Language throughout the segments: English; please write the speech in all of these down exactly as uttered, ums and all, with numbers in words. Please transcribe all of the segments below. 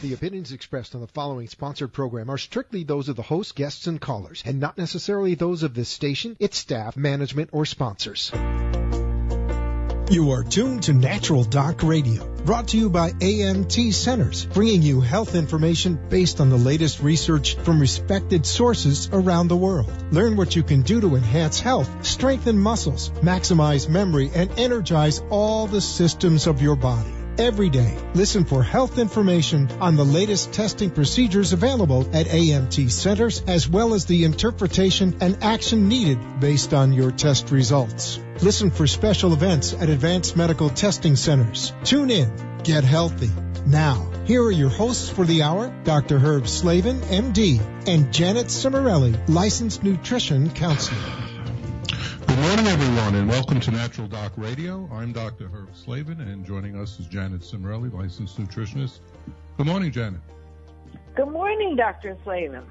The opinions expressed on the following sponsored program are strictly those of the host, guests, and callers, and not necessarily those of this station, its staff, management, or sponsors. You are tuned to Natural Doc Radio, brought to you by A M T Centers, bringing you health information based on the latest research from respected sources around the world. Learn what you can do to enhance health, strengthen muscles, maximize memory, and energize all the systems of your body. Every day, listen for health information on the latest testing procedures available at A M T Centers, as well as the interpretation and action needed based on your test results. Listen for special events at Advanced Medical Testing Centers. Tune in. Get healthy. Now, here are your hosts for the hour, Doctor Herb Slavin, M D, and Janet Cimarelli, licensed nutrition counselor. Good morning, everyone, and welcome to Natural Doc Radio. I'm Doctor Herb Slavin, and joining us is Janet Cimarelli, licensed nutritionist. Good morning, Janet. Good morning, Doctor Slavin.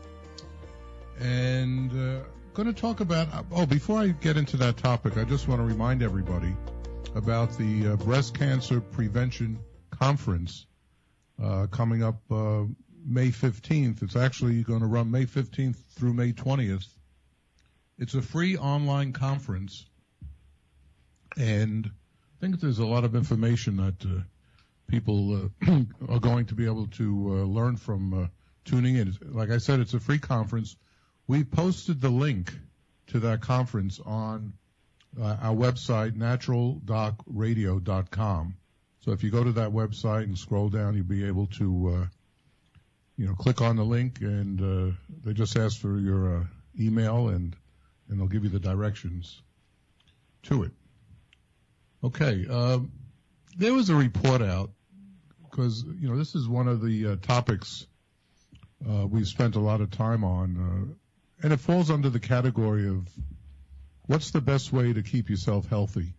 And uh, going to talk about, oh, before I get into that topic, I just want to remind everybody about the uh, Breast Cancer Prevention Conference uh, coming up uh, May fifteenth. It's actually going to run May fifteenth through May twentieth. It's a free online conference, and I think there's a lot of information that uh, people uh, are going to be able to uh, learn from uh, tuning in. Like I said, it's a free conference. We posted the link to that conference on uh, our website, natural doc radio dot com. So if you go to that website and scroll down, you'll be able to, uh, you know, click on the link, and uh, they just ask for your uh, email, and and they'll give you the directions to it. Okay, um, there was a report out, because, you know, this is one of the uh, topics uh, we've spent a lot of time on, uh, and it falls under the category of what's the best way to keep yourself healthy.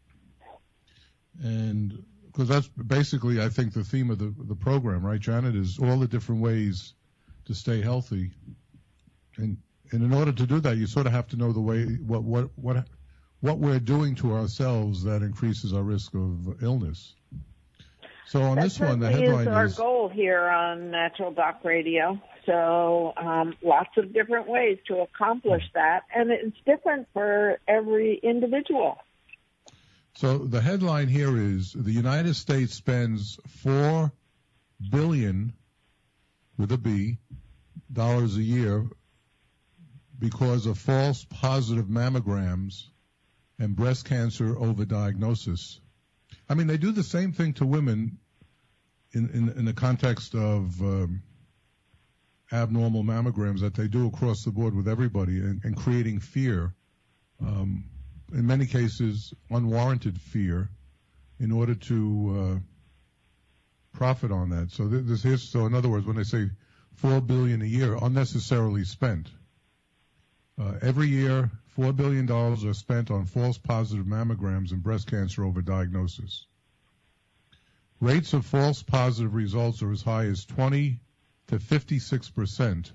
And because that's basically, I think, the theme of the, the program, right, Janet, is all the different ways to stay healthy. And And in order to do that, you sort of have to know the way, what, what, what, what we're doing to ourselves that increases our risk of illness. So on that this one, the headline is our is goal here on Natural Doc Radio. So um, lots of different ways to accomplish that, and it's different for every individual. So the headline here is the United States spends four billion with a B dollars a year because of false positive mammograms and breast cancer overdiagnosis. I mean, they do the same thing to women in, in, in the context of um, abnormal mammograms that they do across the board with everybody, and, and creating fear, um, in many cases unwarranted fear, in order to uh, profit on that. So this is, so in other words, when they say four billion dollars a year, unnecessarily spent. Uh, every year, four billion dollars are spent on false positive mammograms and breast cancer overdiagnosis. Rates of false positive results are as high as twenty to fifty-six percent.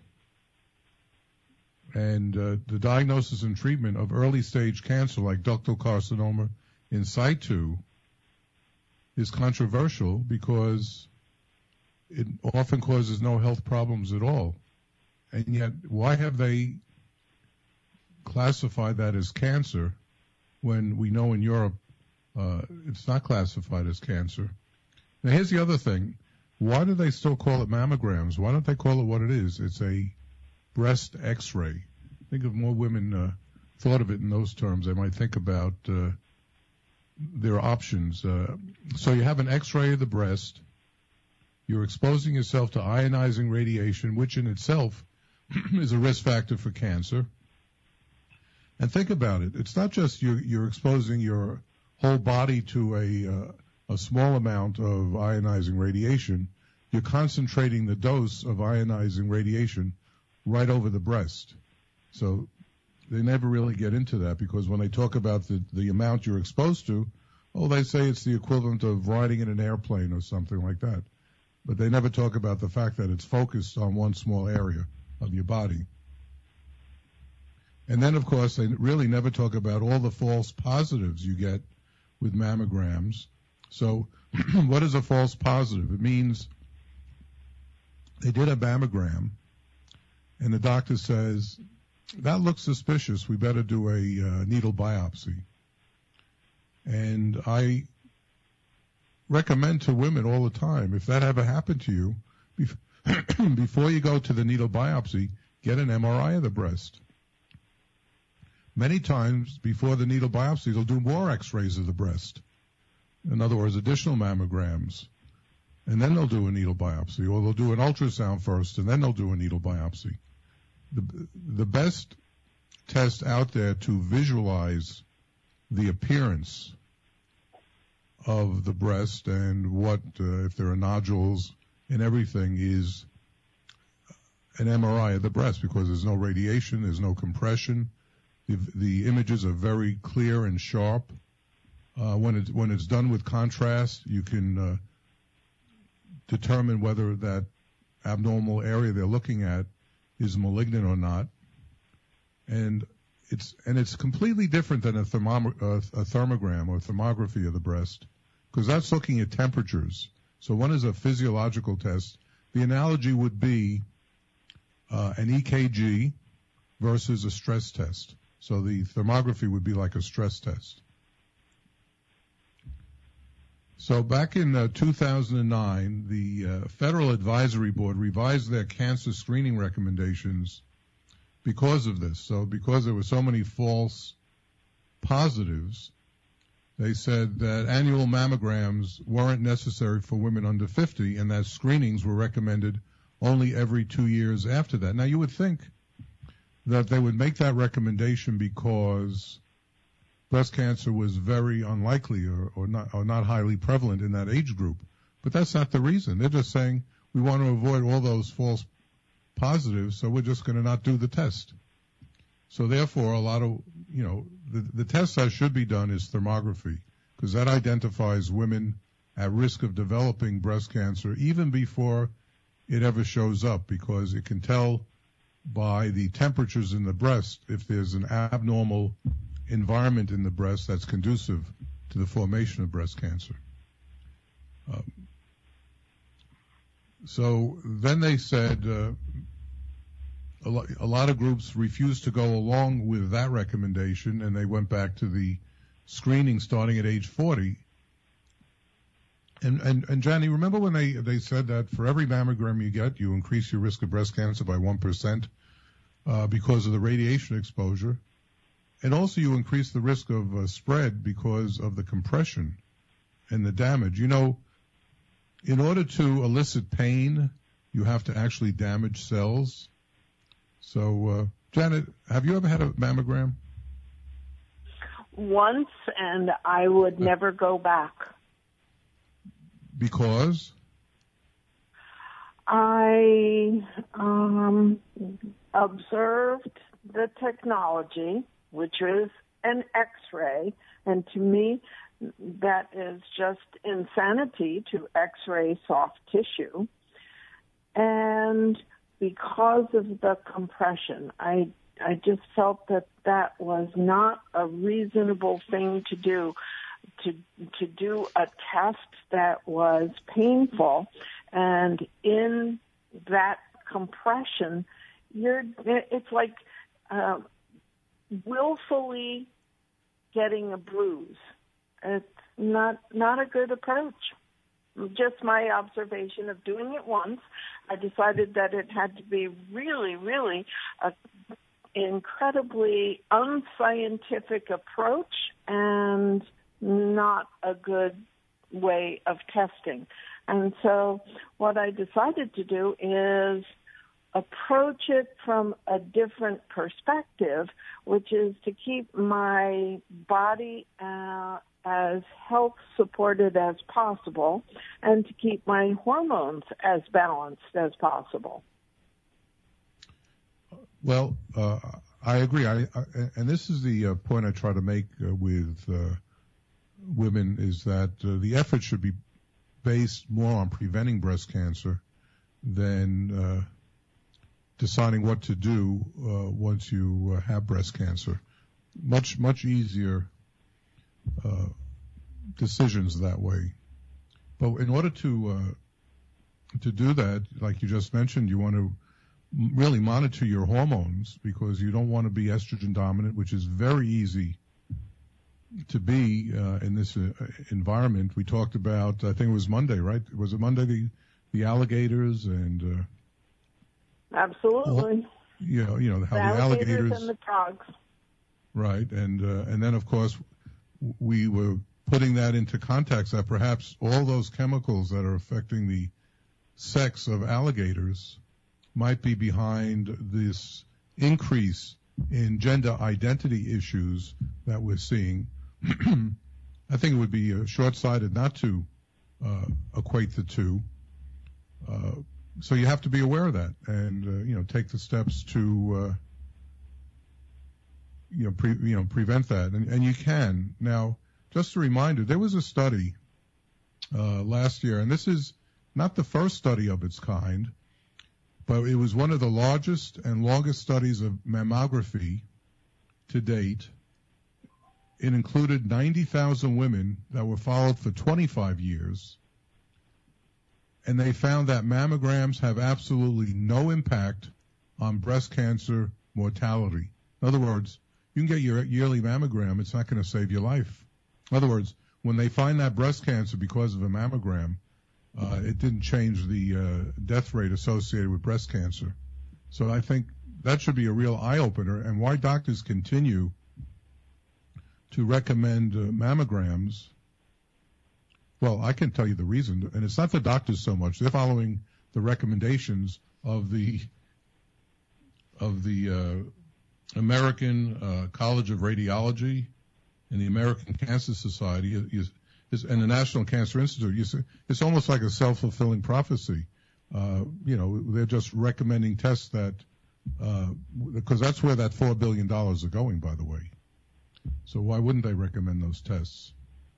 And uh, the diagnosis and treatment of early-stage cancer like ductal carcinoma in situ is controversial because it often causes no health problems at all. And yet, why have they classify that as cancer when we know in Europe uh, it's not classified as cancer? Now, here's the other thing. Why do they still call it mammograms? Why don't they call it what it is? It's a breast x-ray. Think if more women uh, thought of it in those terms, they might think about uh, their options. Uh, so you have an x-ray of the breast. You're exposing yourself to ionizing radiation, which in itself is a risk factor for cancer. And think about it. It's not just you're, you're exposing your whole body to a, uh, a small amount of ionizing radiation. You're concentrating the dose of ionizing radiation right over the breast. So they never really get into that, because when they talk about the, the amount you're exposed to, oh, they say it's the equivalent of riding in an airplane or something like that. But they never talk about the fact that it's focused on one small area of your body. And then, of course, they really never talk about all the false positives you get with mammograms. So what is a false positive? It means they did a mammogram, and the doctor says, that looks suspicious. We better do a uh, needle biopsy. And I recommend to women all the time, if that ever happened to you, before you go to the needle biopsy, get an M R I of the breast. Many times before the needle biopsy, they'll do more x-rays of the breast. In other words, additional mammograms. And then they'll do a needle biopsy, or they'll do an ultrasound first, and then they'll do a needle biopsy. The, the best test out there to visualize the appearance of the breast and what, uh, if there are nodules and everything, is an M R I of the breast, because there's no radiation, there's no compression. The, the images are very clear and sharp. Uh, when it's, when it's done with contrast, you can uh, determine whether that abnormal area they're looking at is malignant or not. And it's and it's completely different than a, thermom- uh, a thermogram or thermography of the breast, because that's looking at temperatures. So one is a physiological test. The analogy would be uh, an E K G versus a stress test. So the thermography would be like a stress test. So back in uh, two thousand nine, the uh, Federal Advisory Board revised their cancer screening recommendations because of this. So because there were so many false positives, they said that annual mammograms weren't necessary for women under fifty, and that screenings were recommended only every two years after that. Now, you would think that they would make that recommendation because breast cancer was very unlikely or, or not or not highly prevalent in that age group. But that's not the reason. They're just saying we want to avoid all those false positives, so we're just going to not do the test. So therefore, a lot of, you know, the, the test that should be done is thermography, because that identifies women at risk of developing breast cancer even before it ever shows up, because it can tell by the temperatures in the breast if there's an abnormal environment in the breast that's conducive to the formation of breast cancer. Um, so then they said uh, a, lo- a lot of groups refused to go along with that recommendation, and they went back to the screening starting at age forty. And, and, and Johnny, remember when they, they said that for every mammogram you get, you increase your risk of breast cancer by one percent uh, because of the radiation exposure? And also you increase the risk of uh, spread because of the compression and the damage. You know, in order to elicit pain, you have to actually damage cells. So, uh, Janet, have you ever had a mammogram? Once, and I would never go back. Because? I um, observed the technology, which is an X-ray, and to me, that is just insanity to X-ray soft tissue. And because of the compression, I I just felt that that was not a reasonable thing to do, to to do a test that was painful, and in that compression, you're it's like uh, willfully getting a bruise. It's not not a good approach. Just my observation of doing it once, I decided that it had to be really, really a incredibly unscientific approach and not a good way of testing. And so what I decided to do is approach it from a different perspective, which is to keep my body uh, as health supported as possible and to keep my hormones as balanced as possible. Well, uh, I agree. I, I, and this is the uh, point I try to make uh, with uh, women, is that uh, the effort should be based more on preventing breast cancer than uh, deciding what to do uh, once you uh, have breast cancer. Much, much easier uh, decisions that way. But in order to uh, to do that, like you just mentioned, you want to really monitor your hormones because you don't want to be estrogen dominant, which is very easy to be uh, in this uh, environment. We talked about, I think it was Monday, right? Was it Monday, the, the alligators and... Uh, Absolutely. Well, you know, you know how the the alligators... alligators and the frogs. Right, and uh, and then, of course, we were putting that into context that perhaps all those chemicals that are affecting the sex of alligators might be behind this increase in gender identity issues that we're seeing. I think it would be uh, short-sighted not to uh, equate the two. Uh, so you have to be aware of that and, uh, you know, take the steps to, uh, you know, pre, you know, prevent that. And, and you can. Now, just a reminder, there was a study uh, last year, and this is not the first study of its kind, but it was one of the largest and longest studies of mammography to date. It included ninety thousand women that were followed for twenty-five years, and they found that mammograms have absolutely no impact on breast cancer mortality. In other words, you can get your yearly mammogram, it's not going to save your life. In other words, when they find that breast cancer because of a mammogram, uh, it didn't change the uh, death rate associated with breast cancer. So I think that should be a real eye-opener, and why doctors continue to recommend uh, mammograms. Well, I can tell you the reason, and it's not the doctors so much. They're following the recommendations of the of the uh, American uh, College of Radiology and the American Cancer Society is, is, and the National Cancer Institute. You see, it's almost like a self-fulfilling prophecy. Uh, you know, they're just recommending tests that, uh, because that's where that four billion dollars are going, by the way. So why wouldn't they recommend those tests?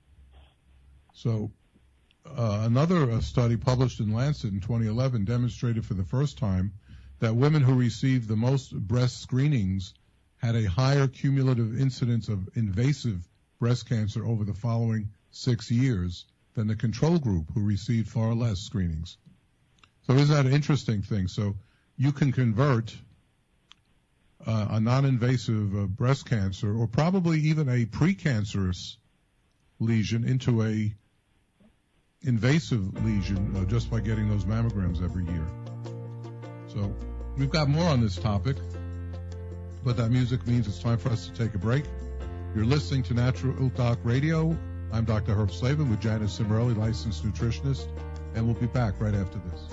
So uh, another uh, study published in Lancet in twenty eleven demonstrated for the first time that women who received the most breast screenings had a higher cumulative incidence of invasive breast cancer over the following six years than the control group who received far less screenings. So isn't that an interesting thing? So you can convert uh, a non-invasive uh, breast cancer or probably even a precancerous lesion into a invasive lesion uh, just by getting those mammograms every year. So we've got more on this topic, but that music means it's time for us to take a break. You're listening to Natural Doc Radio. I'm Doctor Herb Slavin with Janice Cimarelli, licensed nutritionist, and we'll be back right after this.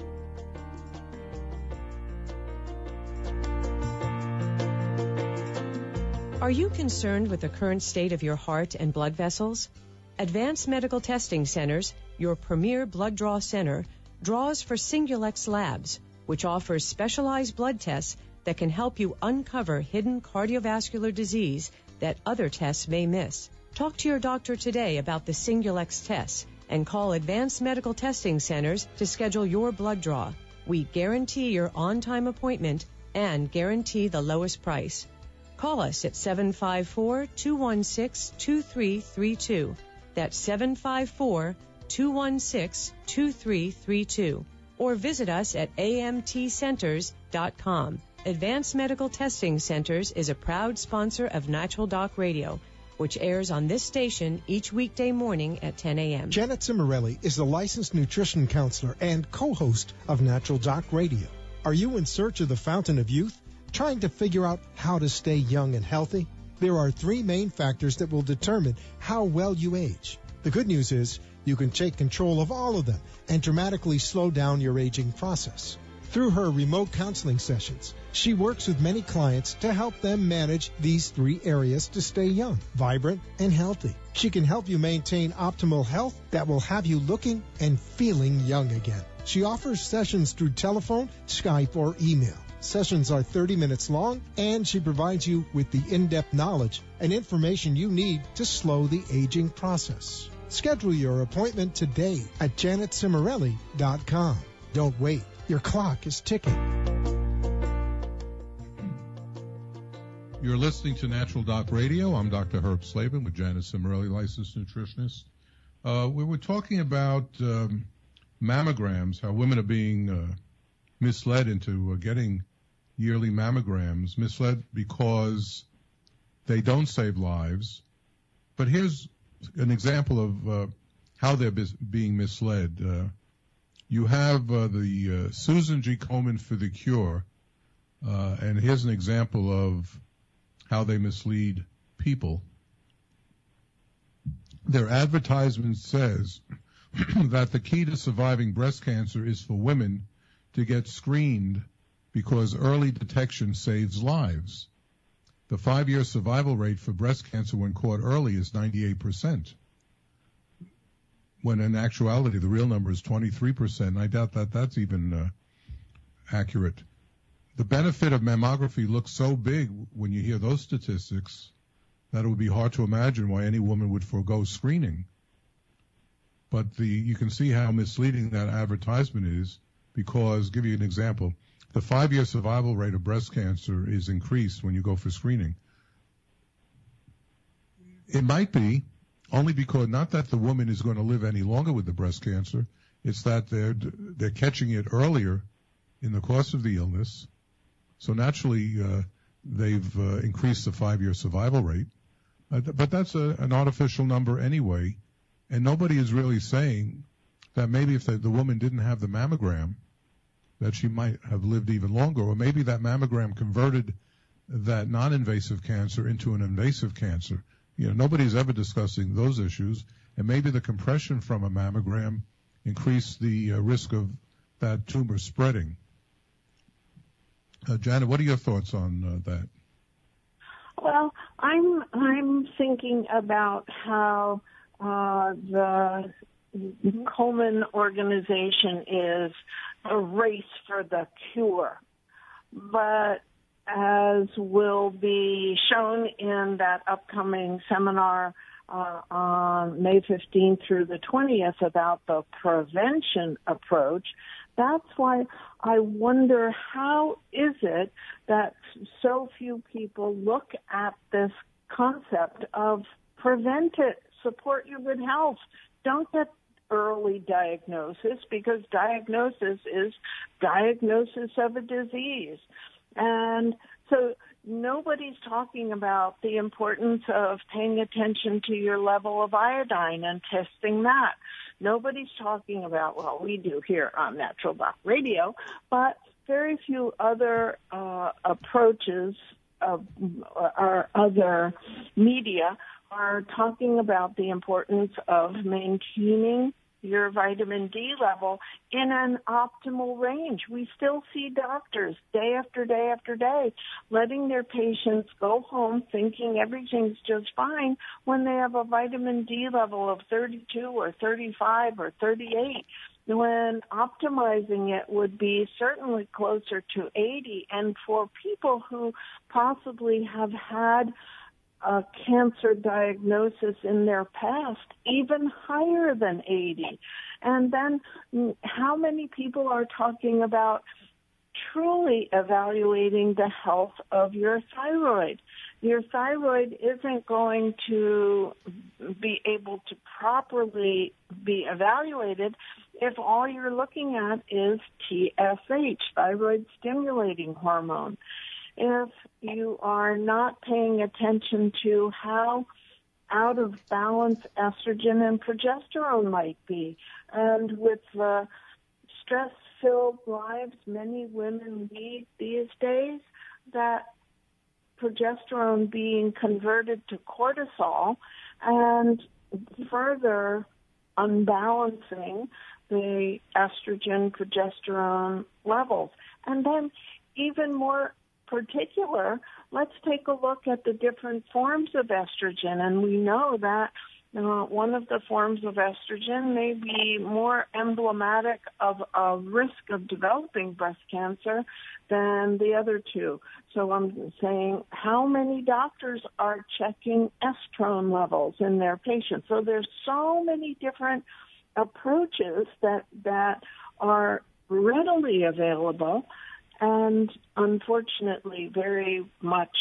Are you concerned with the current state of your heart and blood vessels? Advanced Medical Testing Centers, your premier blood draw center, draws for Singulex Labs, which offers specialized blood tests that can help you uncover hidden cardiovascular disease that other tests may miss. Talk to your doctor today about the Singulex tests and call Advanced Medical Testing Centers to schedule your blood draw. We guarantee your on-time appointment and guarantee the lowest price. Call us at seven five four, two one six, two three three two. That's seven five four, two one six, two three three two. Or visit us at A M T centers dot com. Advanced Medical Testing Centers is a proud sponsor of Natural Doc Radio, which airs on this station each weekday morning at ten a.m. Janet Cimarelli is the licensed nutrition counselor and co-host of Natural Doc Radio. Are you in search of the fountain of youth? Trying to figure out how to stay young and healthy? There are three main factors that will determine how well you age. The good news is you can take control of all of them and dramatically slow down your aging process. Through her remote counseling sessions, she works with many clients to help them manage these three areas to stay young, vibrant, and healthy. She can help you maintain optimal health that will have you looking and feeling young again. She offers sessions through telephone, Skype, or email. Sessions are thirty minutes long, and she provides you with the in-depth knowledge and information you need to slow the aging process. Schedule your appointment today at janet cimarelli dot com. Don't wait. Your clock is ticking. You're listening to Natural Doc Radio. I'm Doctor Herb Slavin with Janice Cimarelli, licensed nutritionist. Uh, we were talking about um, mammograms, how women are being uh, misled into uh, getting yearly mammograms, misled because they don't save lives. But here's an example of uh, how they're bis- being misled. Uh, you have uh, the uh, Susan G. Komen for the Cure, uh, and here's an example of how they mislead people. Their advertisement says that the key to surviving breast cancer is for women to get screened because early detection saves lives. The five-year survival rate for breast cancer when caught early is ninety-eight percent, when in actuality the real number is twenty-three percent. I doubt that that's even uh, accurate. The benefit of mammography looks so big when you hear those statistics that it would be hard to imagine why any woman would forego screening. But the you can see how misleading that advertisement is, because, give you an example, the five-year survival rate of breast cancer is increased when you go for screening. It might be only because, not that the woman is going to live any longer with the breast cancer, it's that they're, they're catching it earlier in the course of the illness. So naturally, uh, they've uh, increased the five-year survival rate. Uh, but that's a, an artificial number anyway, and nobody is really saying that maybe if the, the woman didn't have the mammogram, that she might have lived even longer, or maybe that mammogram converted that non-invasive cancer into an invasive cancer. You know, nobody's ever discussing those issues, and maybe the compression from a mammogram increased the uh, risk of that tumor spreading. Uh, Janet, what are your thoughts on uh, that? Well, I'm I'm thinking about how uh, the Komen organization is a race for the cure, but as will be shown in that upcoming seminar uh, on May fifteenth through the twentieth about the prevention approach, that's why I wonder, how is it that so few people look at this concept of prevent it, support your good health, don't get early diagnosis, because diagnosis is diagnosis of a disease. And so nobody's talking about the importance of paying attention to your level of iodine and testing that. Nobody's talking about, well, we do here on Natural Doc Radio, but very few other uh, approaches of, or other media are talking about the importance of maintaining your vitamin D level in an optimal range. We still see doctors day after day after day letting their patients go home thinking everything's just fine when they have a vitamin D level of thirty-two or thirty-five or thirty-eight, when optimizing it would be certainly closer to eighty. And for people who possibly have had a cancer diagnosis in their past, even higher than eighty. And then how many people are talking about truly evaluating the health of your thyroid? Your thyroid isn't going to be able to properly be evaluated if all you're looking at is T S H, thyroid stimulating hormone. If you are not paying attention to how out of balance estrogen and progesterone might be, and with the stress-filled lives many women lead these days, that progesterone being converted to cortisol and further unbalancing the estrogen-progesterone levels. And then even more particular, let's take a look at the different forms of estrogen, and we know that uh, one of the forms of estrogen may be more emblematic of a risk of developing breast cancer than the other two. So I'm saying, how many doctors are checking estrone levels in their patients? So there's so many different approaches that that are readily available and unfortunately very much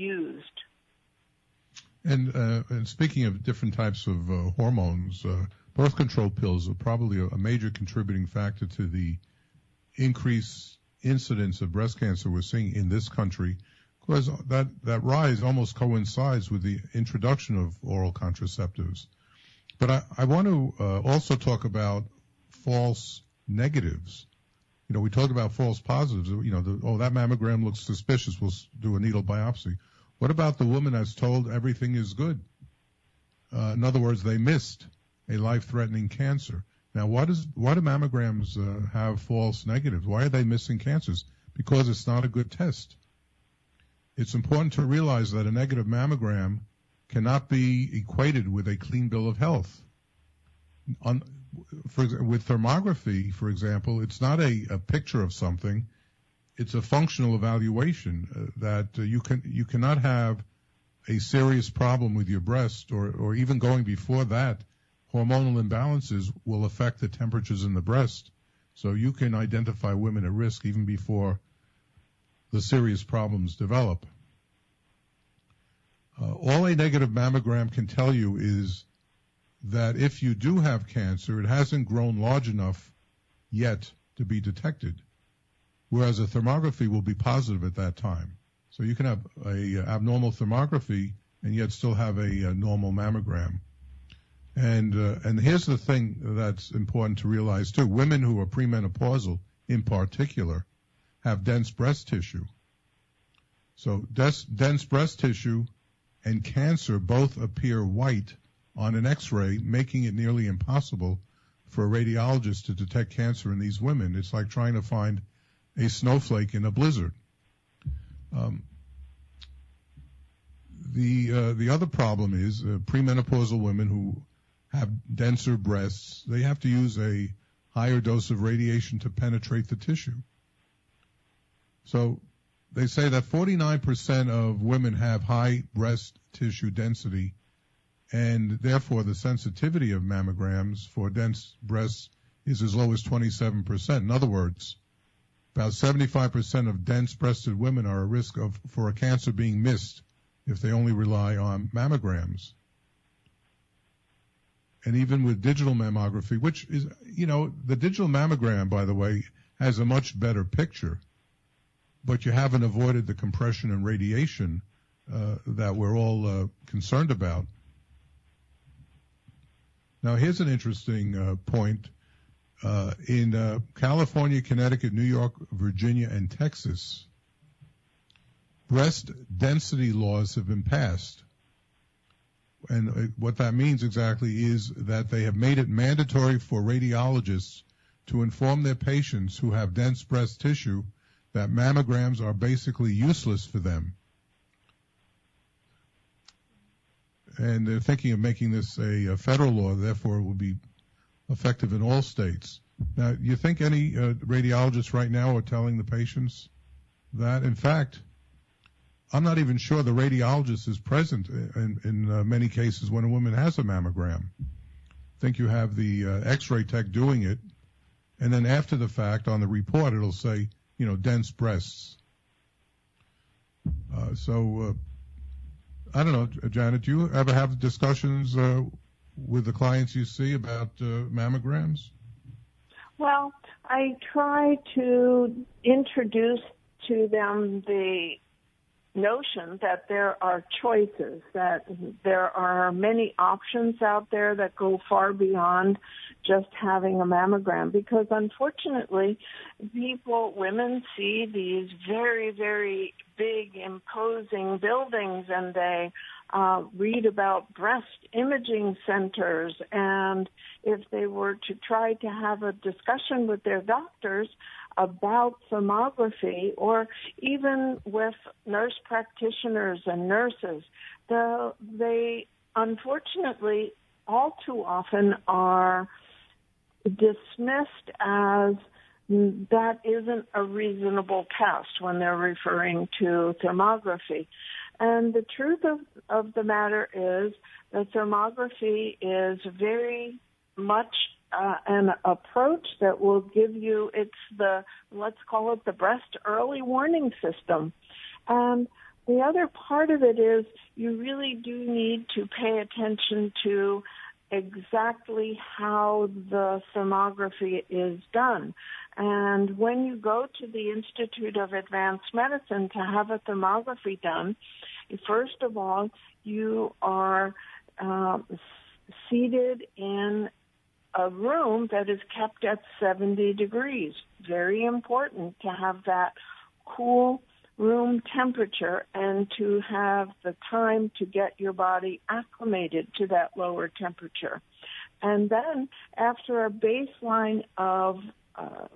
underused. And, uh, and speaking of different types of uh, hormones, uh, birth control pills are probably a, a major contributing factor to the increased incidence of breast cancer we're seeing in this country, because that, that rise almost coincides with the introduction of oral contraceptives. But I, I want to uh, also talk about false negatives. You know, we talked about false positives. You know, the, oh, that mammogram looks suspicious. We'll do a needle biopsy. What about the woman that's told everything is good? Uh, in other words, they missed a life-threatening cancer. Now, why does why do mammograms uh, have false negatives? Why are they missing cancers? Because it's not a good test. It's important to realize that a negative mammogram cannot be equated with a clean bill of health. On, for, with thermography, for example, it's not a, a picture of something. It's a functional evaluation uh, that uh, you can you cannot have a serious problem with your breast, or, or even going before that, hormonal imbalances will affect the temperatures in the breast. So you can identify women at risk even before the serious problems develop. Uh, all a negative mammogram can tell you is that if you do have cancer, it hasn't grown large enough yet to be detected, whereas a thermography will be positive at that time. So you can have a uh, abnormal thermography and yet still have a, a normal mammogram. And uh, and here's the thing that's important to realize too: women who are premenopausal, in particular, have dense breast tissue. So des- dense breast tissue and cancer both appear white on an X-ray, making it nearly impossible for a radiologist to detect cancer in these women. It's like trying to find a snowflake in a blizzard. Um, the uh, the other problem is uh, premenopausal women who have denser breasts, they have to use a higher dose of radiation to penetrate the tissue. So they say that forty-nine percent of women have high breast tissue density, and therefore the sensitivity of mammograms for dense breasts is as low as twenty-seven percent. In other words, about seventy-five percent of dense-breasted women are at risk of for a cancer being missed if they only rely on mammograms. And even with digital mammography, which is, you know, the digital mammogram, by the way, has a much better picture, but you haven't avoided the compression and radiation uh, that we're all uh, concerned about. Now, here's an interesting uh, point. Uh, in uh, California, Connecticut, New York, Virginia, and Texas, breast density laws have been passed. And uh, what that means exactly is that they have made it mandatory for radiologists to inform their patients who have dense breast tissue that mammograms are basically useless for them. And they're thinking of making this a, a federal law, therefore it will be effective in all states. Now, you think any uh, radiologists right now are telling the patients that? In fact, I'm not even sure the radiologist is present in, in uh, many cases when a woman has a mammogram. I think you have the uh, X-ray tech doing it, and then after the fact on the report it'll say, you know, dense breasts. Uh, so, uh, I don't know, Janet, do you ever have discussions uh, with the clients you see about uh, mammograms? Well, I try to introduce to them the notion that there are choices, that there are many options out there that go far beyond just having a mammogram, because unfortunately people, women see these very, very big, imposing buildings, and they uh, read about breast imaging centers, and if they were to try to have a discussion with their doctors about thermography, or even with nurse practitioners and nurses, the, they unfortunately all too often are dismissed as that isn't a reasonable test when they're referring to thermography. And the truth of, of the matter is that thermography is very much Uh, an approach that will give you, it's the, let's call it the breast early warning system. And the other part of it is you really do need to pay attention to exactly how the thermography is done. And when you go to the Institute of Advanced Medicine to have a thermography done, first of all, you are uh, seated in a room that is kept at seventy degrees. Very important to have that cool room temperature and to have the time to get your body acclimated to that lower temperature. And then after a baseline of uh,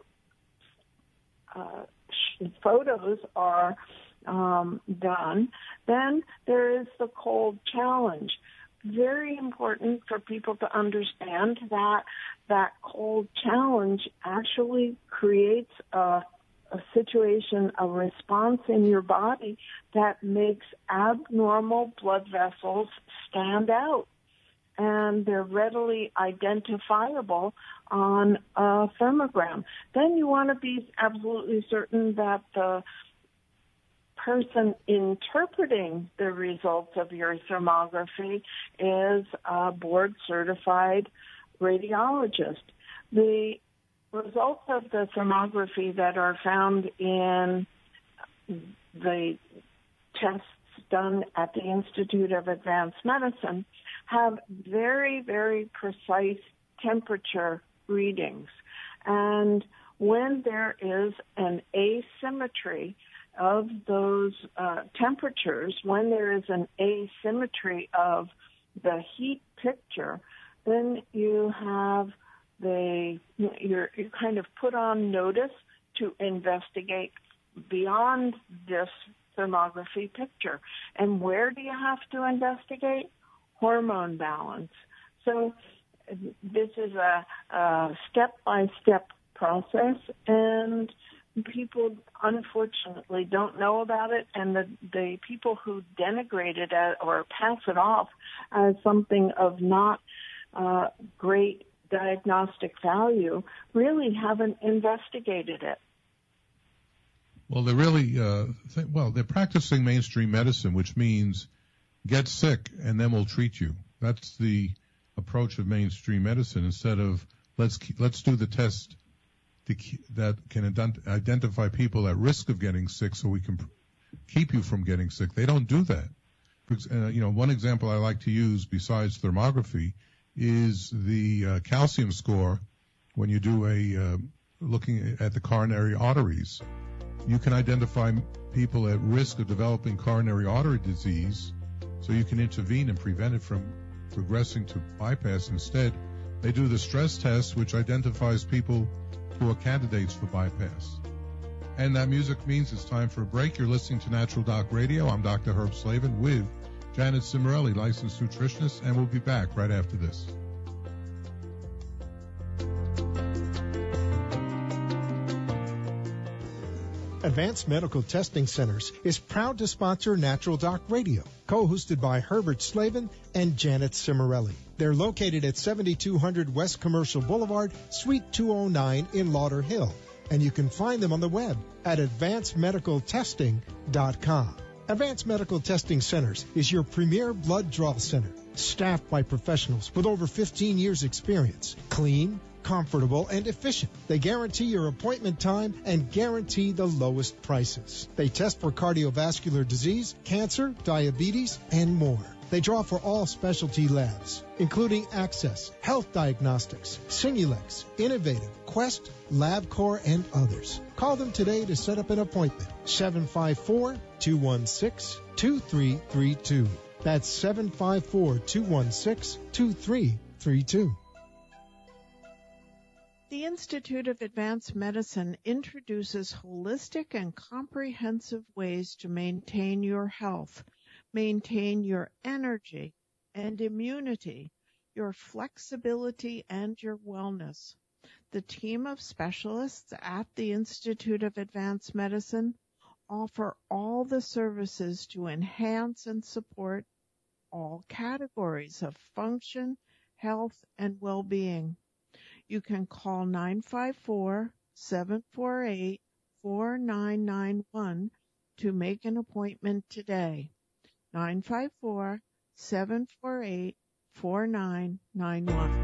uh, photos are um, done, then there is the cold challenge. Very important for people to understand that that cold challenge actually creates a, a situation, a response in your body that makes abnormal blood vessels stand out. And they're readily identifiable on a thermogram. Then you want to be absolutely certain that the person interpreting the results of your thermography is a board-certified radiologist. The results of the thermography that are found in the tests done at the Institute of Advanced Medicine have very, very precise temperature readings. And when there is an asymmetry of those uh, temperatures, when there is an asymmetry of the heat picture, then you have the, you're, you're kind of put on notice to investigate beyond this thermography picture. And where do you have to investigate? Hormone balance. So this is a, a step-by-step process, and people unfortunately don't know about it, and the, the people who denigrate it as, or pass it off as something of not uh, great diagnostic value really haven't investigated it. Well, they're really, uh, th- well, they're practicing mainstream medicine, which means get sick and then we'll treat you. That's the approach of mainstream medicine, instead of let's let's do the test to, that can ident- identify people at risk of getting sick so we can pr- keep you from getting sick. They don't do that. Uh, you know, one example I like to use besides thermography is the uh, calcium score when you do a uh, looking at the coronary arteries. You can identify people at risk of developing coronary artery disease, so you can intervene and prevent it from progressing to bypass. Instead, they do the stress test, which identifies people who are candidates for bypass. And that music means it's time for a break. You're listening to Natural Doc Radio. I'm Doctor Herb Slavin with Janet Cimarelli, licensed nutritionist, and we'll be back right after this. Advanced Medical Testing Centers is proud to sponsor Natural Doc Radio, co-hosted by Herbert Slavin and Janet Cimarelli. They're located at seventy-two hundred West Commercial Boulevard, Suite two oh nine in Lauderhill, and you can find them on the web at advanced medical testing dot com. Advanced Medical Testing Centers is your premier blood draw center, staffed by professionals with over fifteen years experience. Clean, comfortable, and efficient. They guarantee your appointment time and guarantee the lowest prices. They test for cardiovascular disease, cancer, diabetes, and more. They draw for all specialty labs, including Access, Health Diagnostics, Simulex, Innovative, Quest, LabCorp, and others. Call them today to set up an appointment. seven five four, two one six, two three three two. That's seven five four, two one six, two three three two. The Institute of Advanced Medicine introduces holistic and comprehensive ways to maintain your health, maintain your energy and immunity, your flexibility and your wellness. The team of specialists at the Institute of Advanced Medicine offer all the services to enhance and support all categories of function, health, and well-being. You can call nine five four, seven four eight, four nine nine one to make an appointment today. nine five four, seven four eight, four nine nine one.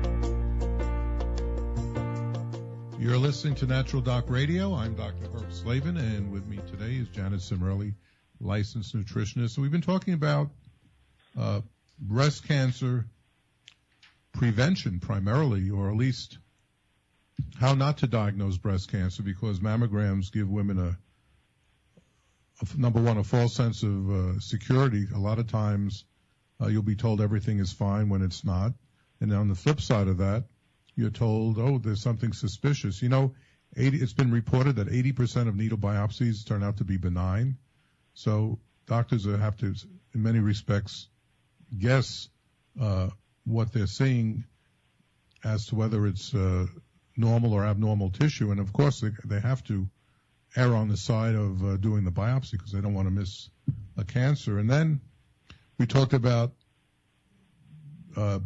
You're listening to Natural Doc Radio. I'm Doctor Herb Slavin, and with me today is Janet Cimrelli, licensed nutritionist. And we've been talking about uh, breast cancer prevention primarily, or at least how not to diagnose breast cancer, because mammograms give women a, a number one, a false sense of uh, security. A lot of times uh, you'll be told everything is fine when it's not. And on the flip side of that, you're told, oh, there's something suspicious. You know, eighty, it's been reported that eighty percent of needle biopsies turn out to be benign. So doctors have to, in many respects, guess uh, what they're seeing as to whether it's uh, normal or abnormal tissue. And, of course, they, they have to err on the side of uh, doing the biopsy because they don't want to miss a cancer. And then we talked about uh,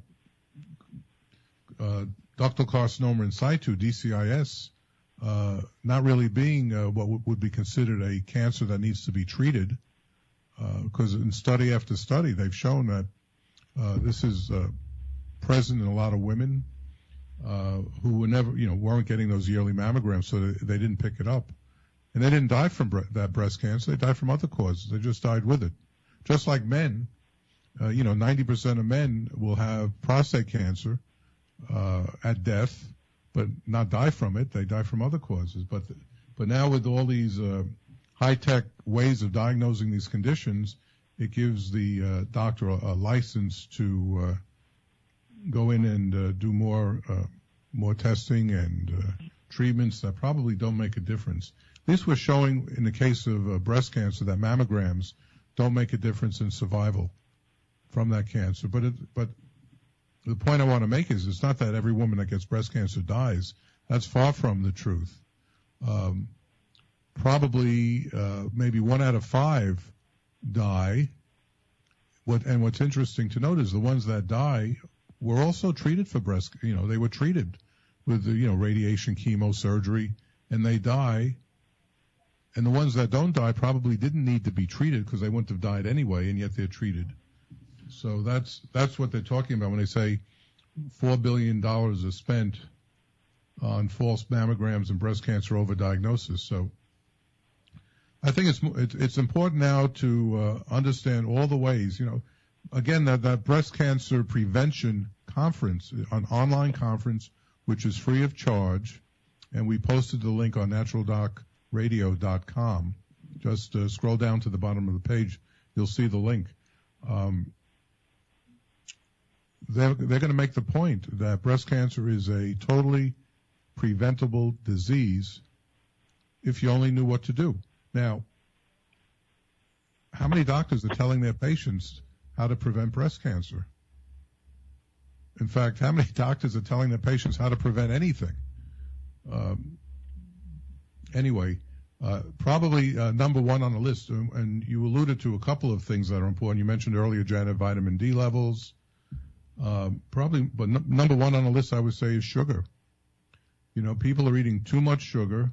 uh, ductal carcinoma in situ, D C I S, uh, not really being uh, what w- would be considered a cancer that needs to be treated, because uh, in study after study they've shown that uh, this is uh, present in a lot of women uh, who were never, you know, weren't getting those yearly mammograms, so they, they didn't pick it up, and they didn't die from bre- that breast cancer. They died from other causes. They just died with it, just like men. Uh, you know, ninety percent of men will have prostate cancer Uh, at death, but not die from it. They die from other causes. But but now with all these uh, high-tech ways of diagnosing these conditions, it gives the uh, doctor a, a license to uh, go in and uh, do more uh, more testing and uh, treatments that probably don't make a difference. At least we're showing in the case of uh, breast cancer that mammograms don't make a difference in survival from that cancer. But it, but the point I want to make is it's not that every woman that gets breast cancer dies. That's far from the truth. Um, probably uh, maybe one out of five die. What and what's interesting to note is the ones that die were also treated for breast. You know, they were treated with the, you know, radiation, chemo, surgery, and they die. And the ones that don't die probably didn't need to be treated because they wouldn't have died anyway, and yet they're treated. So that's that's what they're talking about when they say four billion dollars is spent on false mammograms and breast cancer overdiagnosis. So I think it's it's, it's important now to uh, understand all the ways. You know, again, that, that breast cancer prevention conference, an online conference, which is free of charge, and we posted the link on natural doc radio dot com. Just uh, scroll down to the bottom of the page. You'll see the link. Um, They're, they're going to make the point that breast cancer is a totally preventable disease if you only knew what to do. Now, how many doctors are telling their patients how to prevent breast cancer? In fact, how many doctors are telling their patients how to prevent anything? Um, anyway, uh, probably uh, number one on the list, and you alluded to a couple of things that are important. You mentioned earlier, Janet, vitamin D levels. Um, probably, but n- number one on the list, I would say, is sugar. You know, people are eating too much sugar,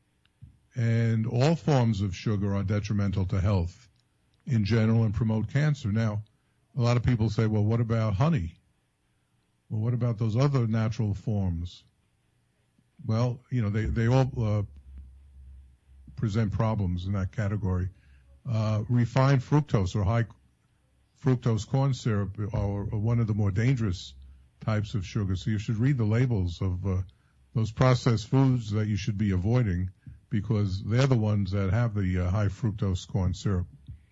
and all forms of sugar are detrimental to health in general and promote cancer. Now, a lot of people say, well, what about honey? Well, what about those other natural forms? Well, you know, they, they all uh, present problems in that category. Uh, refined fructose or high fructose corn syrup are one of the more dangerous types of sugar. So you should read the labels of uh, those processed foods that you should be avoiding because they're the ones that have the uh, high fructose corn syrup.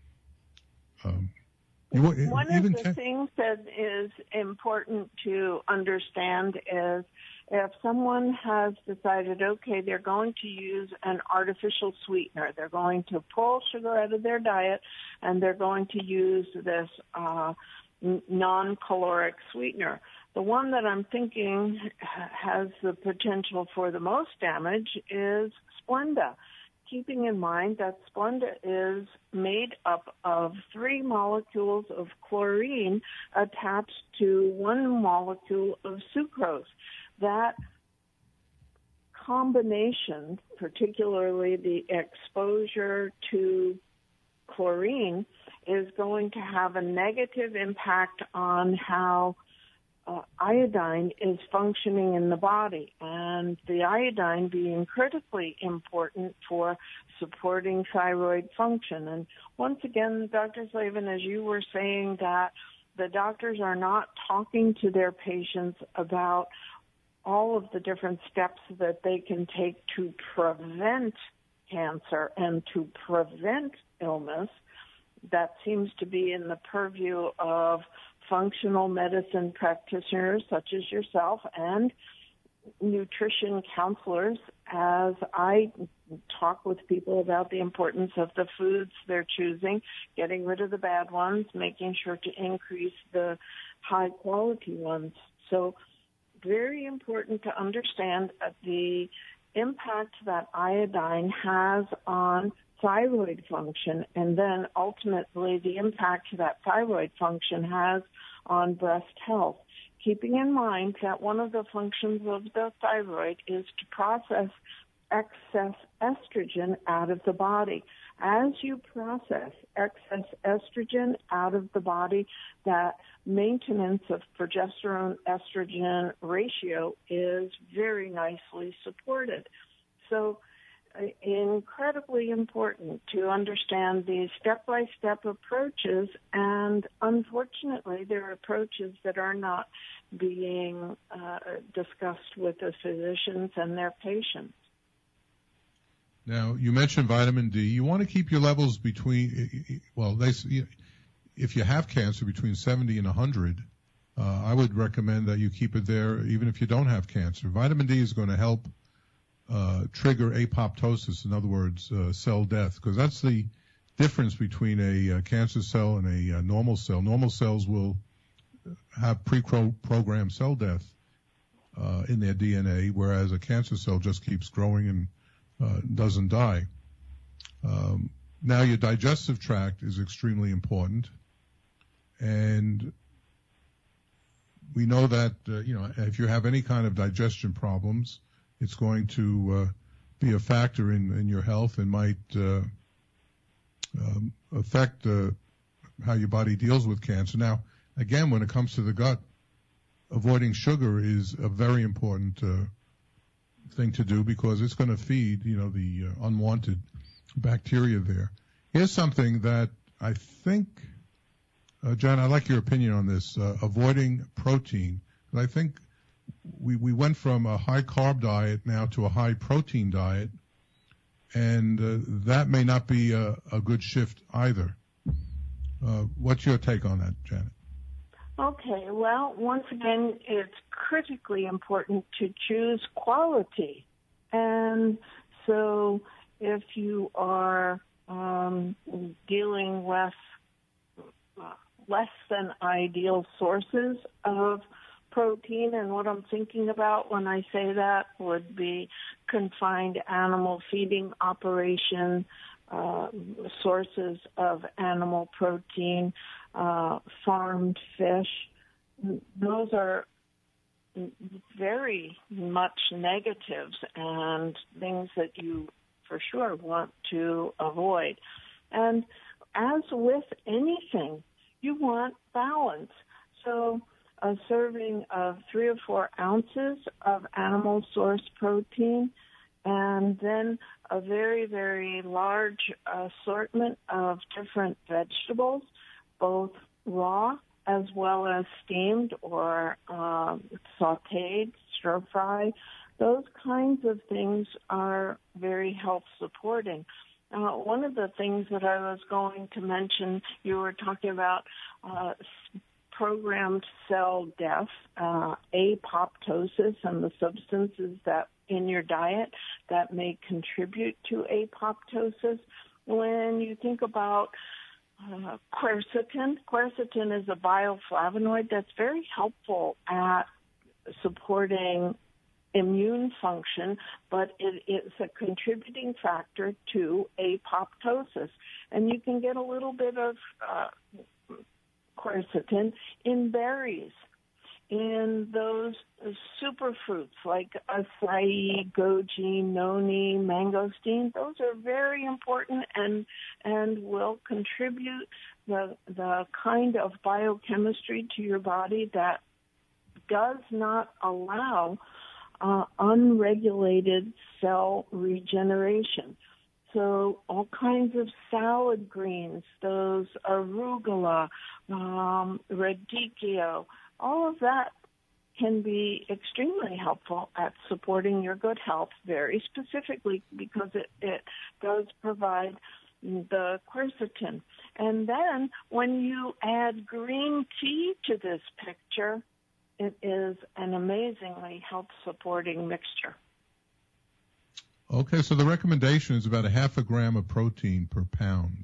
Um, you, one even of the can- things that is important to understand is if someone has decided, okay, they're going to use an artificial sweetener, they're going to pull sugar out of their diet, and they're going to use this uh, non-caloric sweetener. The one that I'm thinking has the potential for the most damage is Splenda, keeping in mind that Splenda is made up of three molecules of chlorine attached to one molecule of sucrose. That combination, particularly the exposure to chlorine, is going to have a negative impact on how uh, iodine is functioning in the body, and the iodine being critically important for supporting thyroid function. And once again, Doctor Slavin, as you were saying, that the doctors are not talking to their patients about all of the different steps that they can take to prevent cancer and to prevent illness. That seems to be in the purview of functional medicine practitioners such as yourself and nutrition counselors, as I talk with people about the importance of the foods they're choosing, getting rid of the bad ones, making sure to increase the high quality ones. So very important to understand the impact that iodine has on thyroid function, and then ultimately the impact that thyroid function has on breast health. Keeping in mind that one of the functions of the thyroid is to process excess estrogen out of the body. As you process excess estrogen out of the body, that maintenance of progesterone-estrogen ratio is very nicely supported. So uh, incredibly important to understand these step-by-step approaches, and unfortunately there are approaches that are not being uh, discussed with the physicians and their patients. Now, you mentioned vitamin D. You want to keep your levels between, well, they, if you have cancer, between seventy and one hundred. Uh, I would recommend that you keep it there even if you don't have cancer. Vitamin D is going to help uh, trigger apoptosis, in other words, uh, cell death, because that's the difference between a uh, cancer cell and a uh, normal cell. Normal cells will have pre-programmed cell death uh, in their D N A, whereas a cancer cell just keeps growing and Uh, doesn't die. Um, now, your digestive tract is extremely important, and we know that uh, you know if you have any kind of digestion problems, it's going to uh, be a factor in, in your health and might uh, um, affect uh, how your body deals with cancer. Now, again, when it comes to the gut, avoiding sugar is a very important uh, thing to do, because it's going to feed, you know, the uh, unwanted bacteria there. Here's something that I think, uh, John, I'd like your opinion on this, uh, avoiding protein. I think we, we went from a high carb diet now to a high protein diet, and uh, that may not be a, a good shift either. Uh, what's your take on that, Janet? Okay, well, once again, it's critically important to choose quality. And so if you are um, dealing with uh, less than ideal sources of protein, and what I'm thinking about when I say that would be confined animal feeding operation, uh, sources of animal protein, Uh, farmed fish, those are very much negatives and things that you for sure want to avoid. And as with anything, you want balance. So a serving of three or four ounces of animal source protein, and then a very, very large assortment of different vegetables, both raw as well as steamed or uh, sautéed, stir-fry. Those kinds of things are very health-supporting. Uh, one of the things that I was going to mention, you were talking about uh, programmed cell death, uh, apoptosis, and the substances that in your diet that may contribute to apoptosis. When you think about Uh, quercetin. Quercetin is a bioflavonoid that's very helpful at supporting immune function, but it is a contributing factor to apoptosis. And you can get a little bit of uh, quercetin in berries, in those superfruits like acai, goji, noni, mangosteen. Those are very important and and will contribute the the kind of biochemistry to your body that does not allow uh, unregulated cell regeneration. So all kinds of salad greens, those arugula, um, radicchio, all of that can be extremely helpful at supporting your good health, very specifically because it, it does provide the quercetin. And then when you add green tea to this picture, it is an amazingly health-supporting mixture. Okay, so the recommendation is about a half a gram of protein per pound.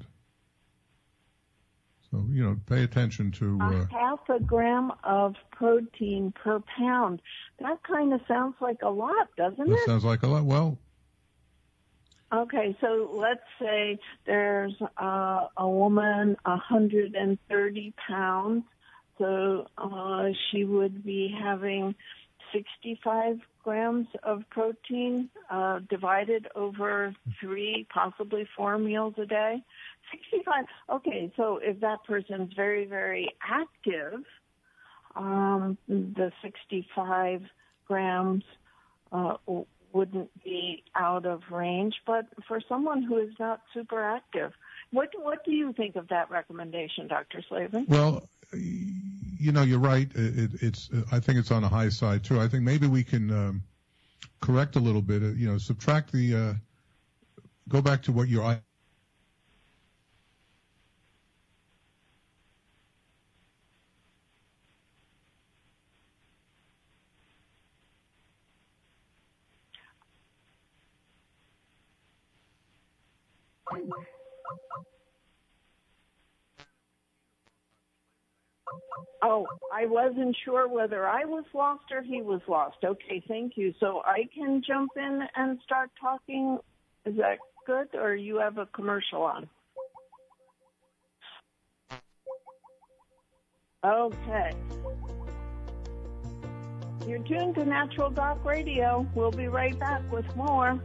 So, you know, pay attention to... Uh, a half a gram of protein per pound. That kind of sounds like a lot, doesn't that it? Sounds like a lot. Well... Okay, so let's say there's uh, a woman, one hundred thirty pounds, so uh, she would be having sixty-five grams of protein uh, divided over three, possibly four meals a day. sixty-five. Okay, so if that person's very, very active, um, the sixty-five grams uh, wouldn't be out of range. But for someone who is not super active, what what do you think of that recommendation, Doctor Slavin? Well, you know, you're right. It, it's I think it's on the high side too. I think maybe we can um, correct a little bit. You know, subtract the uh, go back to what your Oh, I wasn't sure whether I was lost or he was lost. Okay, thank you. So I can jump in and start talking. Is that good, or you have a commercial on? Okay. You're tuned to Natural Doc Radio. We'll be right back with more.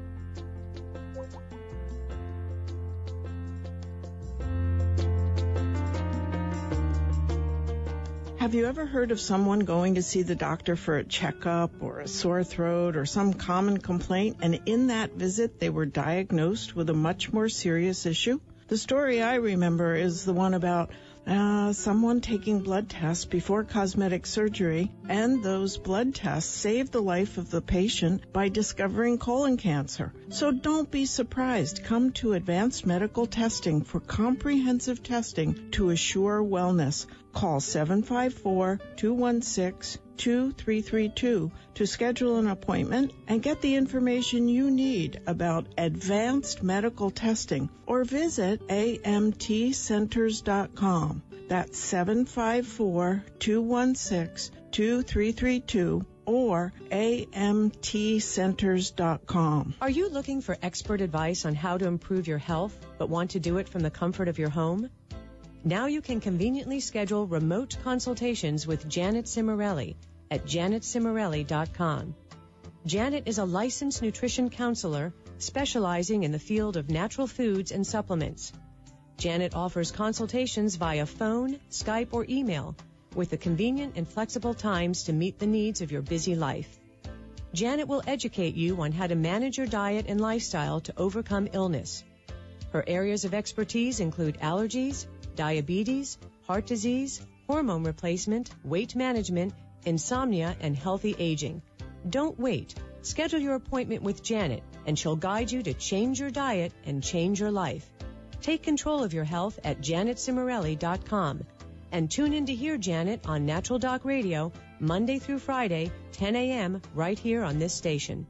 Have you ever heard of someone going to see the doctor for a checkup or a sore throat or some common complaint, and in that visit they were diagnosed with a much more serious issue? The story I remember is the one about uh, someone taking blood tests before cosmetic surgery, and those blood tests saved the life of the patient by discovering colon cancer. So don't be surprised. Come to Advanced Medical Testing for comprehensive testing to assure wellness. Call seven five four, two one six, two three three two to schedule an appointment and get the information you need about advanced medical testing, or visit A M T centers dot com. That's seven five four, two one six, two three three two or A M T centers dot com. Are you looking for expert advice on how to improve your health but want to do it from the comfort of your home? Now you can conveniently schedule remote consultations with Janet Cimarelli at janet cimarelli dot com. Janet is a licensed nutrition counselor specializing in the field of natural foods and supplements. Janet offers consultations via phone, Skype, or email with the convenient and flexible times to meet the needs of your busy life. Janet will educate you on how to manage your diet and lifestyle to overcome illness. Her areas of expertise include allergies, diabetes, heart disease, hormone replacement, weight management, insomnia, and healthy aging. Don't wait. Schedule your appointment with Janet, and she'll guide you to change your diet and change your life. Take control of your health at janet cimarelli dot com. And tune in to hear Janet on Natural Doc Radio, Monday through Friday, ten a.m., right here on this station.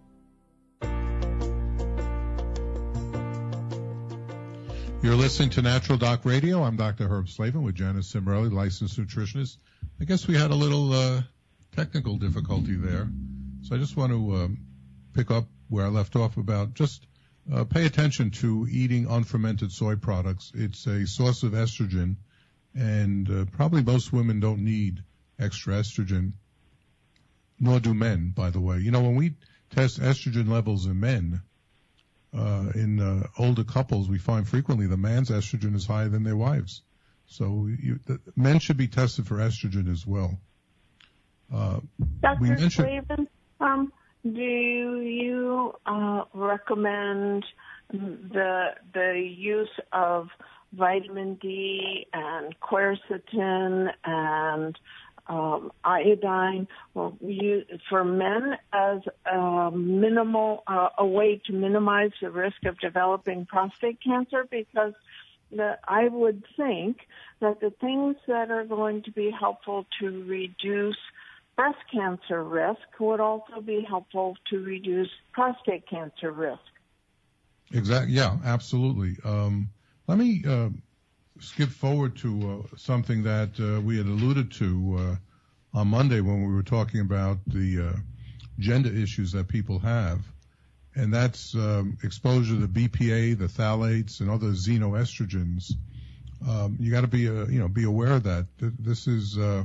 You're listening to Natural Doc Radio. I'm Doctor Herb Slavin with Janet Cimarelli, licensed nutritionist. I guess we had a little uh, technical difficulty there. So I just want to um, pick up where I left off about just uh, pay attention to eating unfermented soy products. It's a source of estrogen, and uh, probably most women don't need extra estrogen, nor do men, by the way. You know, when we test estrogen levels in men, Uh, in uh, older couples, we find frequently the man's estrogen is higher than their wives. So you, the, men should be tested for estrogen as well. Uh, Doctor mentioned... Slavin, um, do you uh, recommend the the use of vitamin D and quercetin and um, iodine well, you, for men as a minimal uh, a way to minimize the risk of developing prostate cancer? Because the, I would think that the things that are going to be helpful to reduce breast cancer risk would also be helpful to reduce prostate cancer risk. Exactly. Yeah, absolutely. Um, let me uh, skip forward to uh, something that uh, we had alluded to uh, on Monday when we were talking about the uh, gender issues that people have, and that's um, exposure to B P A, the phthalates, and other xenoestrogens. Um, you got to be, uh, you know, be aware of that. This is uh,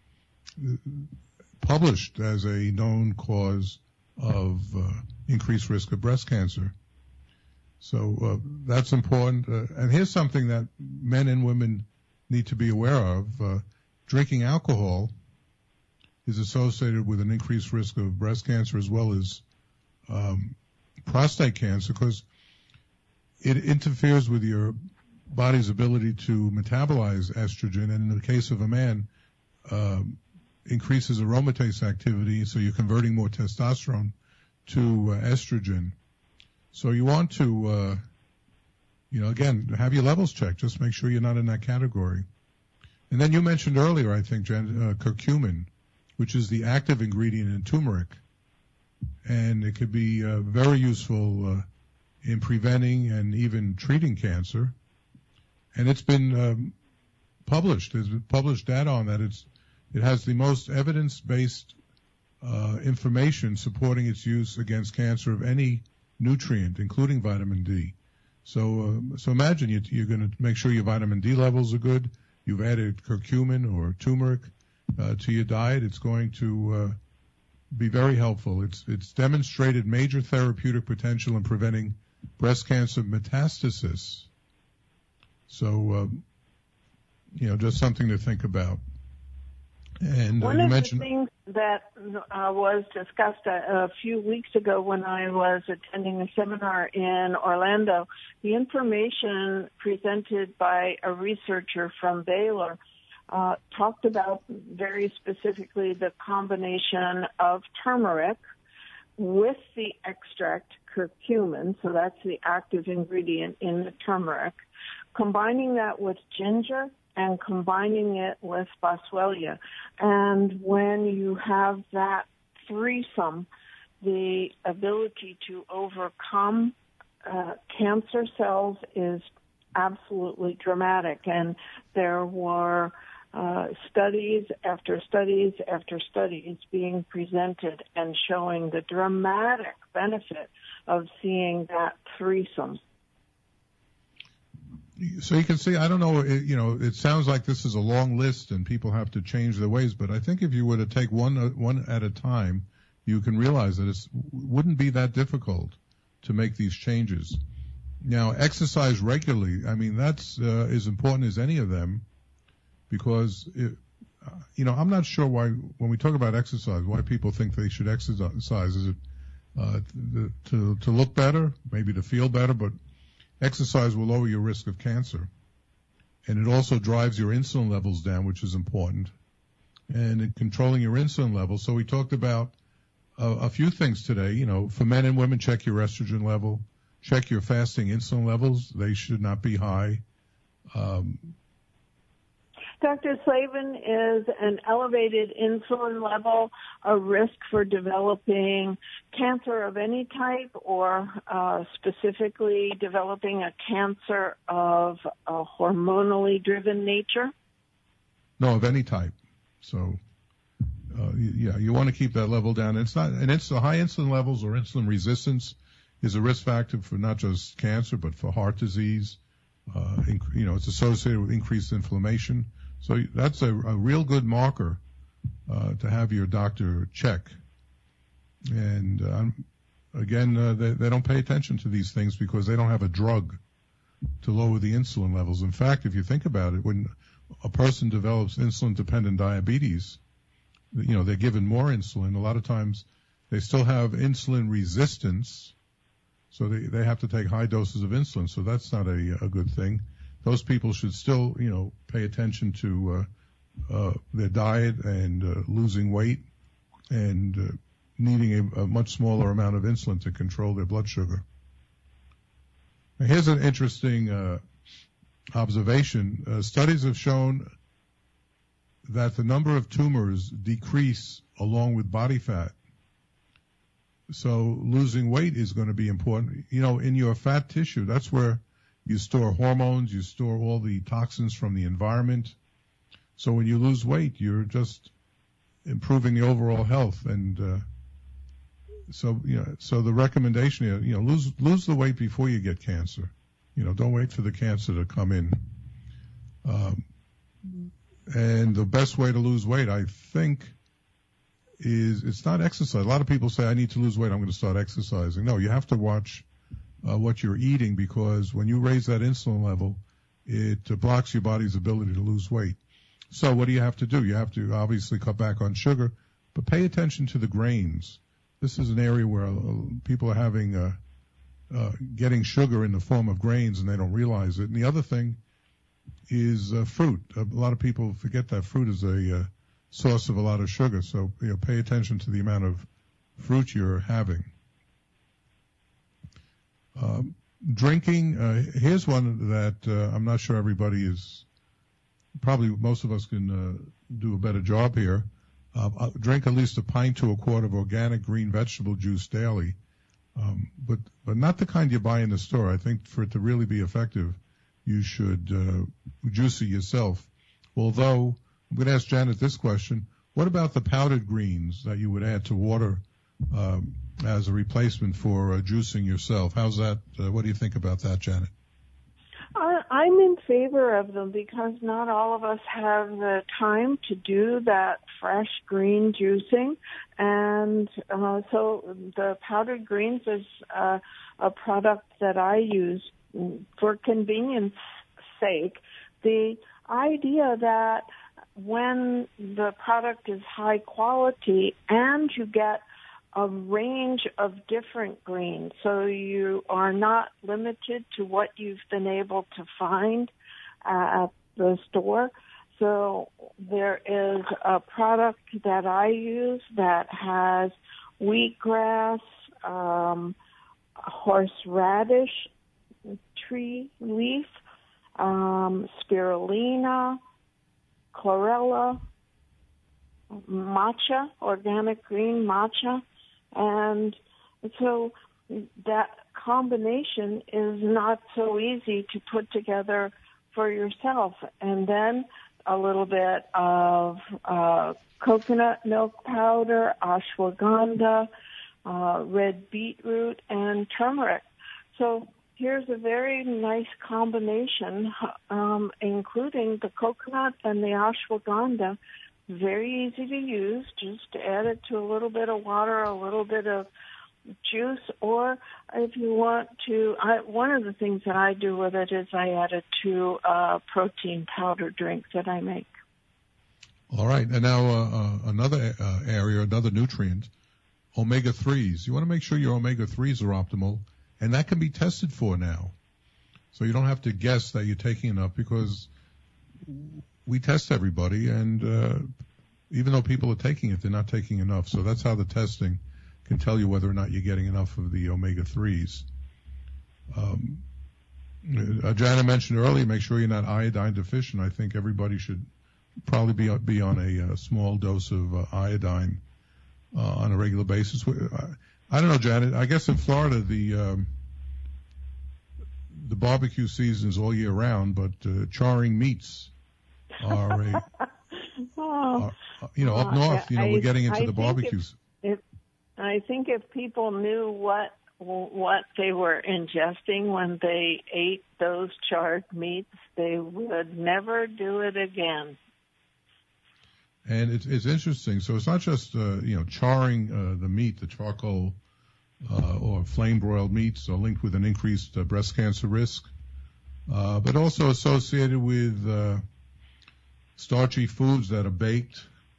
published as a known cause of uh, increased risk of breast cancer. So uh, that's important. Uh, and here's something that men and women need to be aware of. Uh, drinking alcohol is associated with an increased risk of breast cancer as well as um, prostate cancer because it interferes with your body's ability to metabolize estrogen. And in the case of a man, uh, increases aromatase activity, so you're converting more testosterone to uh, estrogen. So you want to, uh, you know, again, have your levels checked. Just make sure you're not in that category. And then you mentioned earlier, I think, Jen, uh, curcumin, which is the active ingredient in turmeric. And it could be uh, very useful uh, in preventing and even treating cancer. And it's been um, published. There's been published data on that. It's It has the most evidence-based uh, information supporting its use against cancer of any nutrient, including vitamin D. So, uh, so imagine you, you're going to make sure your vitamin D levels are good. You've added curcumin or turmeric uh, to your diet. It's going to uh, be very helpful. It's it's demonstrated major therapeutic potential in preventing breast cancer metastasis. So, um, you know, just something to think about. And uh, One you of mentioned the things that uh, was discussed a, a few weeks ago when I was attending a seminar in Orlando, the information presented by a researcher from Baylor uh, talked about very specifically the combination of turmeric with the extract curcumin, so that's the active ingredient in the turmeric, combining that with ginger and combining it with boswellia. And when you have that threesome, the ability to overcome uh, cancer cells is absolutely dramatic. And there were uh, studies after studies after studies being presented and showing the dramatic benefit of seeing that threesome. So you can see, I don't know, it, you know, it sounds like this is a long list and people have to change their ways, but I think if you were to take one one at a time, you can realize that it wouldn't be that difficult to make these changes. Now, exercise regularly, I mean, that's uh, as important as any of them because, it, you know, I'm not sure why, when we talk about exercise, why people think they should exercise. Is it uh, to, to look better, maybe to feel better, but exercise will lower your risk of cancer. And it also drives your insulin levels down, which is important. And in controlling your insulin levels. So we talked about uh, a few things today. You know, for men and women, check your estrogen level. Check your fasting insulin levels. They should not be high. Um, Doctor Slavin, is an elevated insulin level a risk for developing cancer of any type or uh, specifically developing a cancer of a hormonally driven nature? No, of any type. So, uh, yeah, you want to keep that level down. It's not, and it's the high insulin levels or insulin resistance is a risk factor for not just cancer, but for heart disease. Uh, inc- you know, it's associated with increased inflammation. So that's a, a real good marker uh, to have your doctor check. And um, again, uh, they, they don't pay attention to these things because they don't have a drug to lower the insulin levels. In fact, if you think about it, when a person develops insulin-dependent diabetes, you know, they're given more insulin. A lot of times they still have insulin resistance, so they, they have to take high doses of insulin. So that's not a, a good thing. Those people should still, you know, pay attention to uh, uh, their diet and uh, losing weight and uh, needing a, a much smaller amount of insulin to control their blood sugar. Now, here's an interesting uh, observation. Uh, studies have shown that the number of tumors decrease along with body fat. So losing weight is going to be important. You know, in your fat tissue, that's where you store hormones, you store all the toxins from the environment. So when you lose weight, you're just improving the overall health. And uh, so, you know, so the recommendation is, you know, lose lose the weight before you get cancer. You know, don't wait for the cancer to come in. Um, and the best way to lose weight, I think, is it's not exercise. A lot of people say, I need to lose weight, I'm going to start exercising. No, you have to watch uh, what you're eating, because when you raise that insulin level, it uh, blocks your body's ability to lose weight. So what do you have to do? You have to obviously cut back on sugar, but pay attention to the grains. This is an area where uh, people are having uh, uh, getting sugar in the form of grains, and they don't realize it. And the other thing is uh, fruit. A lot of people forget that fruit is a uh, source of a lot of sugar. So, you know, pay attention to the amount of fruit you're having. Um, drinking, uh, here's one that uh, I'm not sure everybody is, probably most of us can uh, do a better job here. Uh, drink at least a pint to a quart of organic green vegetable juice daily, um, but but not the kind you buy in the store. I think for it to really be effective, you should uh, juice it yourself. Although, I'm going to ask Janet this question. What about the powdered greens that you would add to water um, as a replacement for uh, juicing yourself? How's that? Uh, what do you think about that, Janet? I, I'm in favor of them because not all of us have the time to do that fresh green juicing. And uh, so the powdered greens is uh, a product that I use for convenience sake. The idea that when the product is high quality and you get a range of different greens, so you are not limited to what you've been able to find uh, at the store. So there is a product that I use that has wheatgrass, um, horseradish, tree leaf, um, spirulina, chlorella, matcha, organic green matcha. And so that combination is not so easy to put together for yourself. And then a little bit of uh, coconut milk powder, ashwagandha, uh, red beetroot, and turmeric. So here's a very nice combination, um, including the coconut and the ashwagandha. Very easy to use. Just add it to a little bit of water, a little bit of juice, or if you want to, I, one of the things that I do with it is I add it to a protein powder drink that I make. All right. And now uh, uh, another uh, area, another nutrient, omega threes. You want to make sure your omega threes are optimal, and that can be tested for now. So you don't have to guess that you're taking enough, because we test everybody, and uh, even though people are taking it, they're not taking enough. So that's how the testing can tell you whether or not you're getting enough of the omega threes. Um, uh, Jana mentioned earlier, make sure you're not iodine deficient. I think everybody should probably be, be on a, a small dose of uh, iodine uh, on a regular basis. I, I don't know, Janet. I guess in Florida, the um, the barbecue season is all year round, but uh, charring meats are a, oh, are, you know, up north, you know, I, we're getting into I the barbecues. If, if, I think if people knew what what they were ingesting when they ate those charred meats, they would never do it again. And it's, it's interesting. So it's not just, uh, you know, charring uh, the meat, the charcoal uh, or flame-broiled meats are linked with an increased uh, breast cancer risk, uh, but also associated with uh, starchy foods that are baked,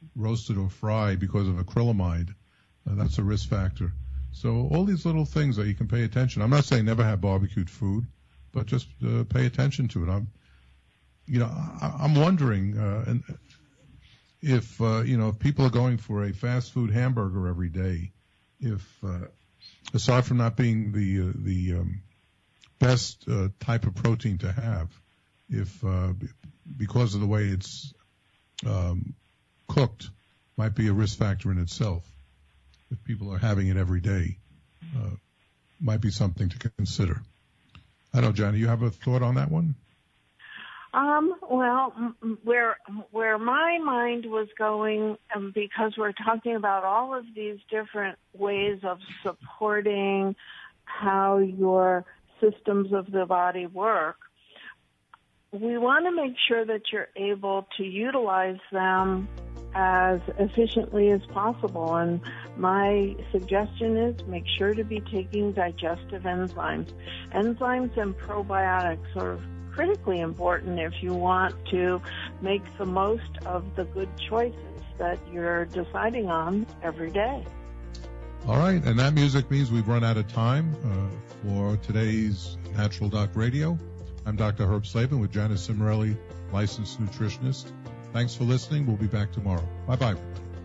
roasted or fried because of acrylamide. Uh, that's a risk factor. So all these little things that you can pay attention. I'm not saying never have barbecued food, but just uh, pay attention to it. I'm, you know, I, I'm wondering uh, and if uh, you know if people are going for a fast food hamburger every day, if uh, aside from not being the uh, the um, best uh, type of protein to have, if uh, because of the way it's um, cooked, might be a risk factor in itself. If people are having it every day, uh, might be something to consider. I don't know, Johnny, you have a thought on that one? Um, well, m- where where my mind was going, um, because we're talking about all of these different ways of supporting how your systems of the body work, we want to make sure that you're able to utilize them as efficiently as possible. And my suggestion is make sure to be taking digestive enzymes. Enzymes and probiotics are critically important if you want to make the most of the good choices that you're deciding on every day. All right, and that music means we've run out of time uh, for today's Natural Doc Radio. I'm Doctor Herb Slavin with Janice Cimarelli, licensed nutritionist. Thanks for listening. We'll be back tomorrow. Bye-bye.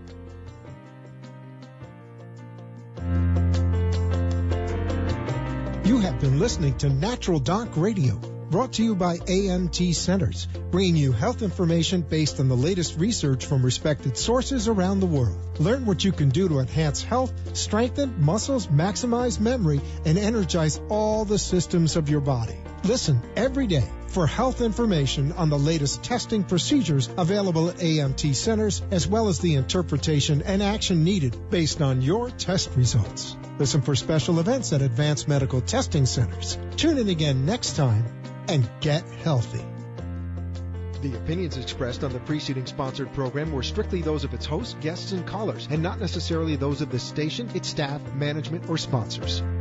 You have been listening to Natural Doc Radio, brought to you by A M T Centers, bringing you health information based on the latest research from respected sources around the world. Learn what you can do to enhance health, strengthen muscles, maximize memory, and energize all the systems of your body. Listen every day for health information on the latest testing procedures available at A M T Centers, as well as the interpretation and action needed based on your test results. Listen for special events at Advanced Medical Testing Centers. Tune in again next time and get healthy. The opinions expressed on the preceding sponsored program were strictly those of its hosts, guests, and callers, and not necessarily those of the station, its staff, management, or sponsors.